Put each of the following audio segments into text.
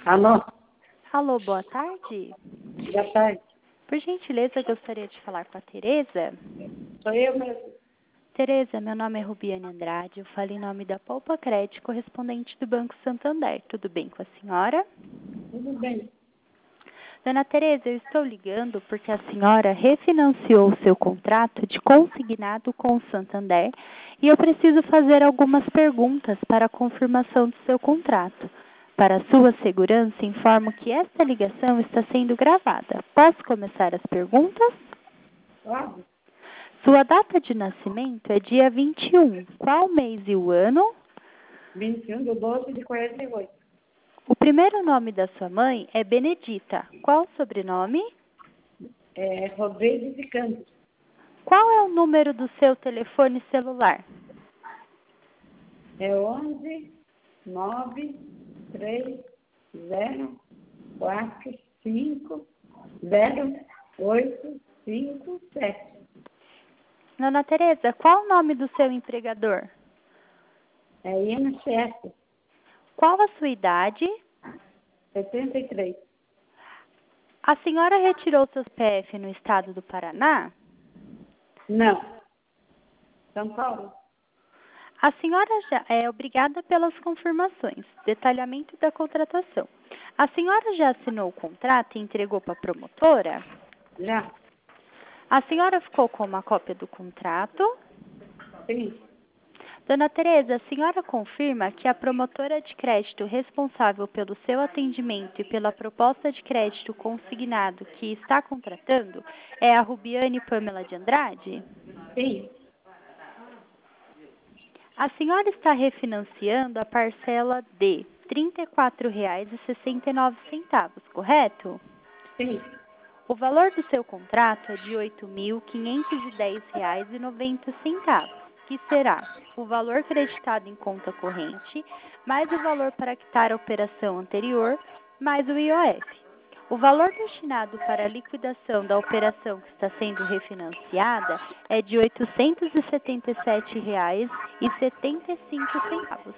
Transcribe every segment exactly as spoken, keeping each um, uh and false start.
Alô? Alô, boa tarde. Boa tarde. Por gentileza, eu gostaria de falar com a Tereza. Sou eu mesmo. Tereza, meu nome é Rubiane Andrade, eu falo em nome da Poupa Crédito, correspondente do Banco Santander. Tudo bem com a senhora? Tudo bem. Dona Tereza, eu estou ligando porque a senhora refinanciou o seu contrato de consignado com o Santander e eu preciso fazer algumas perguntas para a confirmação do seu contrato. Para sua segurança, informo que esta ligação está sendo gravada. Posso começar as perguntas? Claro. Sua data de nascimento é dia vinte e um. Qual mês e o ano? vinte e um de doze de quarenta e oito. O primeiro nome da sua mãe é Benedita. Qual o sobrenome? É Rodrigues de Campos. Qual é o número do seu telefone celular? É onze nove três zero quatro cinco zero oito cinco sete. Dona Tereza, qual o nome do seu empregador? É I N S S Qual a sua idade? setenta e três. A senhora retirou seu C P F no estado do Paraná? Não. São Paulo? A senhora já é obrigada pelas confirmações, detalhamento da contratação. A senhora já assinou o contrato e entregou para a promotora? Já. A senhora ficou com uma cópia do contrato? Sim. Dona Tereza, a senhora confirma que a promotora de crédito responsável pelo seu atendimento e pela proposta de crédito consignado que está contratando é a Rubiane Pamela de Andrade? Sim. A senhora está refinanciando a parcela de trinta e quatro reais e sessenta e nove centavos, correto? Sim. O valor do seu contrato é de oito mil quinhentos e dez reais e noventa centavos, que será o valor creditado em conta corrente, mais o valor para quitar a operação anterior, mais o I O F. O valor destinado para a liquidação da operação que está sendo refinanciada é de oitocentos e setenta e sete reais e setenta e cinco centavos,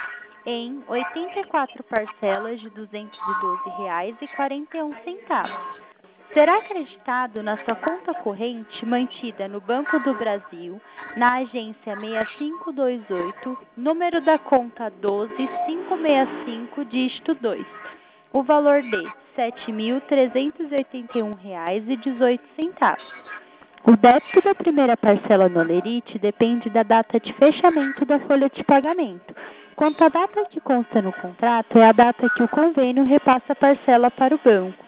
em oitenta e quatro parcelas de duzentos e doze reais e quarenta e um centavos. Será acreditado na sua conta corrente mantida no Banco do Brasil, na agência seis cinco dois oito, número da conta doze mil quinhentos e sessenta e cinco, dígito dois, o valor de sete mil trezentos e oitenta e um reais e dezoito centavos. O débito da primeira parcela no Olerite depende da data de fechamento da folha de pagamento. Quanto à data que consta no contrato, é a data que o convênio repassa a parcela para o banco.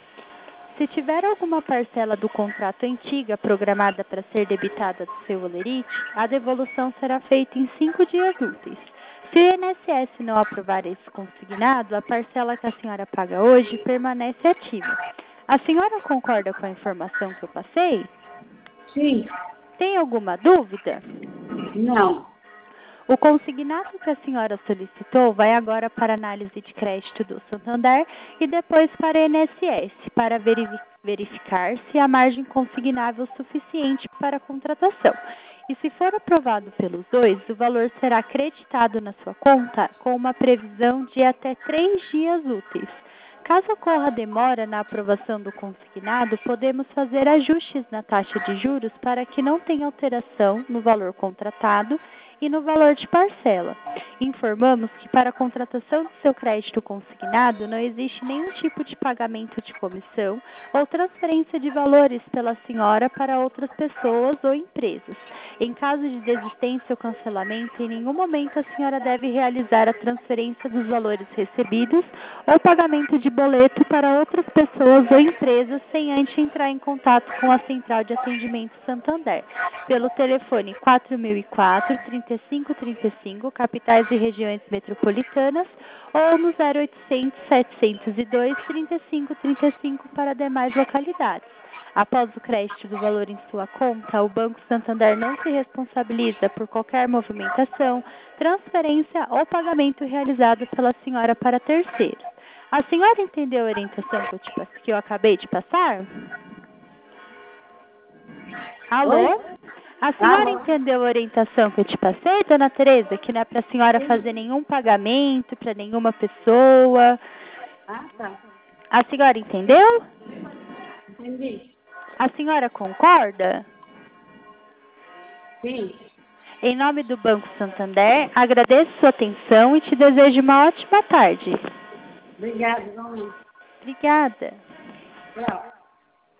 Se tiver alguma parcela do contrato antiga programada para ser debitada do seu Olerite, a devolução será feita em cinco dias úteis. Se o I N S S não aprovar esse consignado, a parcela que a senhora paga hoje permanece ativa. A senhora concorda com a informação que eu passei? Sim. Tem alguma dúvida? Não. O consignado que a senhora solicitou vai agora para análise de crédito do Santander e depois para a I N S S, para verifi- verificar se há margem consignável suficiente para a contratação. E se for aprovado pelos dois, o valor será creditado na sua conta com uma previsão de até três dias úteis. Caso ocorra demora na aprovação do consignado, podemos fazer ajustes na taxa de juros para que não tenha alteração no valor contratado e no valor de parcela. Informamos que para a contratação do seu crédito consignado não existe nenhum tipo de pagamento de comissão ou transferência de valores pela senhora para outras pessoas ou empresas. Em caso de desistência ou cancelamento, em nenhum momento a senhora deve realizar a transferência dos valores recebidos ou pagamento de boleto para outras pessoas ou empresas sem antes entrar em contato com a Central de Atendimento Santander, pelo telefone quatro mil e quatro, trinta e cinco trinta e cinco, capitais e regiões metropolitanas, ou no zero oitocentos, setecentos e dois, trinta e cinco trinta e cinco para demais localidades. Após o crédito do valor em sua conta, o Banco Santander não se responsabiliza por qualquer movimentação, transferência ou pagamento realizado pela senhora para terceiros. A senhora entendeu a orientação que eu, te, que eu acabei de passar? Alô? Oi? A senhora Alô? entendeu a orientação que eu te passei, dona Tereza? Que não é para a senhora Sim. fazer nenhum pagamento para nenhuma pessoa. Ah, tá. A senhora entendeu? Entendi. A senhora concorda? Sim. Em nome do Banco Santander, agradeço sua atenção e te desejo uma ótima tarde. Obrigada, igualmente. Obrigada. Tchau.